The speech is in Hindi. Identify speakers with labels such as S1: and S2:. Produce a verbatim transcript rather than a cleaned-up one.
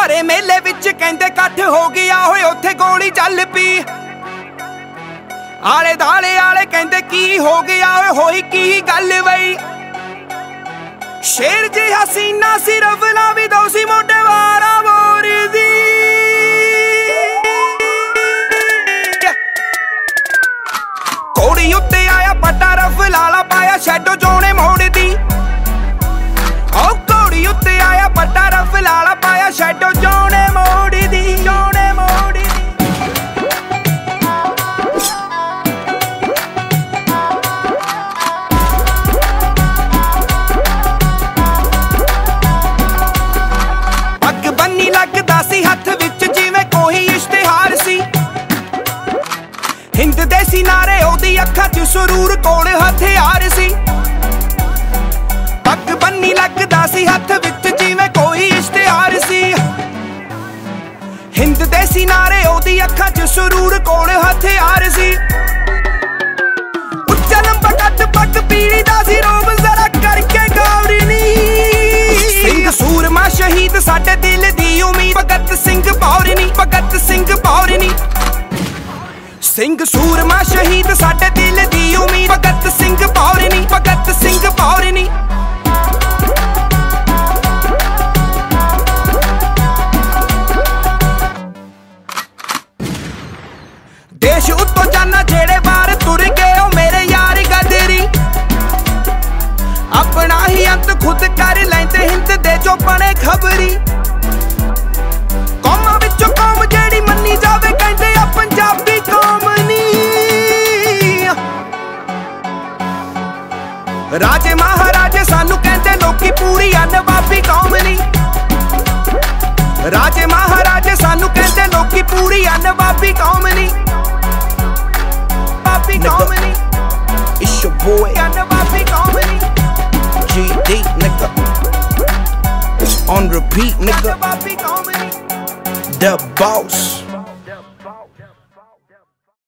S1: सारे मेले विच कहंदे इकट्ठ हो गया होए उत्थे गोली चल पी। आले दाले आले कहंदे की हो गया होए होई की गल बई। शेर जी हसीना सिर्फ ना भी दो सी मोटे वारा बोर दी। घोड़ी उत्ते आया पट्टा रफ लाला पाया शैडो जोने मोड़ दी। ओ घोड़ी उत्ते आया पट्टा रफ लाला पाया शैडो जोने मोड़ दी। जोने मोड़ दी पग बन्नी लगदा सी हथ विच जिवें कोई इश्तिहार सी। हिंद देसी नारे ओदी अखां च सुरूर कोल हथियार सी। पग बन्नी लगदा सी हथ विच जिवें कोई इश्तिहार सी। हिंद देसी नारे ओदी अखां च सुरूर कोल हथियार सी। उच्चा लंबा कद पग पीड़ी दा सी रोब जरा करके गौर नी। सिंह सूरमा शहीद साडे दिल दी उम्मीद भगत सिंह भौरनी। भगत सिंह भौरनी सिंह सूरमा शहीद साडे दिल दी उम्मीद भगत सिंह भौरनी। भगत सिंह भौरनी देश उत्तों जाना जेड़े बार तुर गए ओ मेरे यार गदरी। अपना ही अंत खुद कर लेंदे हिंद दे जो बने खबरी। कौमां विचों कौम जेड़ी मन्नी जावे कहंदे आ पंजाबी कौम नी। राजे महाराजे सानू कहंदे लोकी पूरी आ नवाबी कौम नी। राजे महाराजे सानू कहंदे लोकी पूरी आ नवाबी कौम नी। Nigga, it's your boy G D, nigga. On repeat, nigga. The boss.